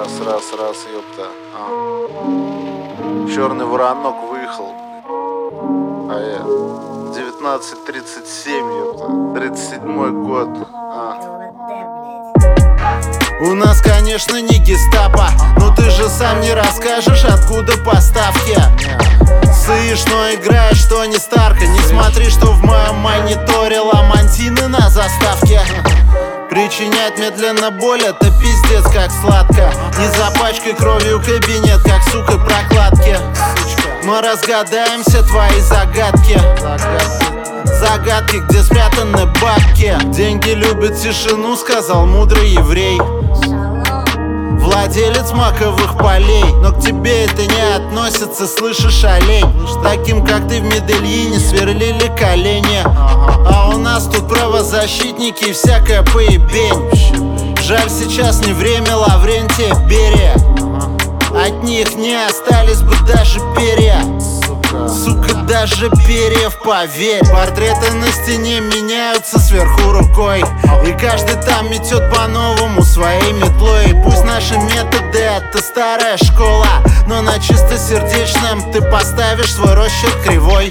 Раз, ёпта. Черный воронок выехал. А я 19:37, ёпта. 37-й год. У нас, конечно, не гестапо, но ты же сам не расскажешь, откуда поставки. Сышь, но играешь, что не старко. Не смотри, что в моем мониторе ламантины на заставке. Причинять медленно боль, это пиздец как сладко. Не запачкай кровью кабинет, как сука прокладки. Мы разгадаем все твои загадки. Загадки, где спрятаны бабки. Деньги любят тишину, сказал мудрый еврей, владелец маковых полей. Но к тебе это не относится, слышишь, олень? Таким, как ты, в Медельине сверлили колени. А у нас тут правозащитники и всякая поебень. Жаль, сейчас не время Лаврентия Берия. От них не остались бы даже перья. Сука, даже перьев, поверь. Портреты на стене меняются сверху рукой, и каждый там метет по-новому своей метлой. И пусть наши методы — это старая школа, но на чистосердечном ты поставишь свой росчерк кривой.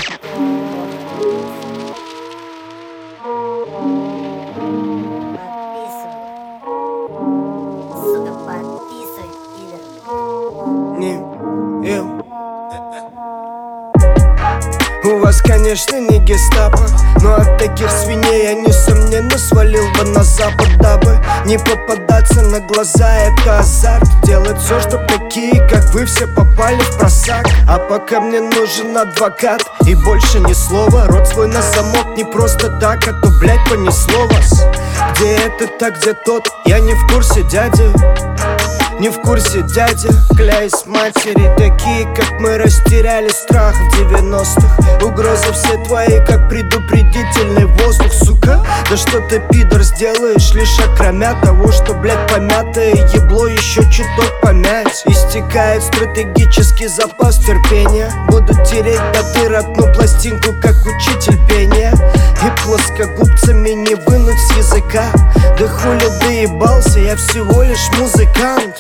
У вас, конечно, не гестапо, но от таких свиней я, несомненно, свалил бы на запад, дабы не попадаться на глаза. Это азарт, делать все, чтоб такие, как вы, все попали в просак. А пока мне нужен адвокат и больше ни слова. Рот свой на замок не просто так, а то, блять, понесло вас. Где это так, где тот? Я не в курсе, дядя. Не в курсе, дядя, клясь матери. Такие, как мы, растеряли страх в 90-х. Угрозы все твои, как предупредительный воздух, сука. Да что ты, пидор, сделаешь, лишь окромя того, что, блять, помятое ебло еще чуток помять. Истекает стратегический запас терпения. Буду тереть до дыр одну пластинку, как учитель пения. И плоскогубцами не вынуть с языка. Да хули доебался, я всего лишь музыкант.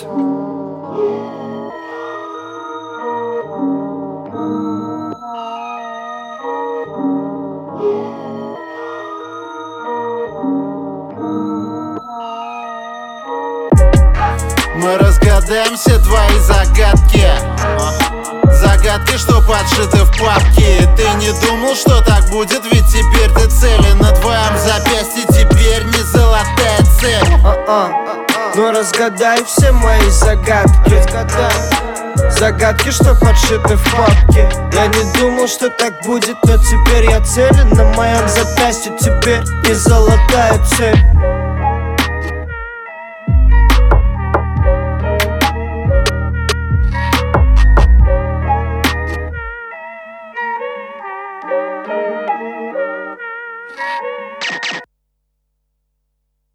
Мы разгадаем все твои загадки. Загадки, что подшиты в папке. Ты не думал, что так будет, ведь теперь ты целен. На твоем запястье теперь не золотая цель. Но разгадай все мои загадки. Загадки, что подшиты в папке. Я не думал, что так будет, но теперь я целен. На моем запястье теперь не золотая цепь.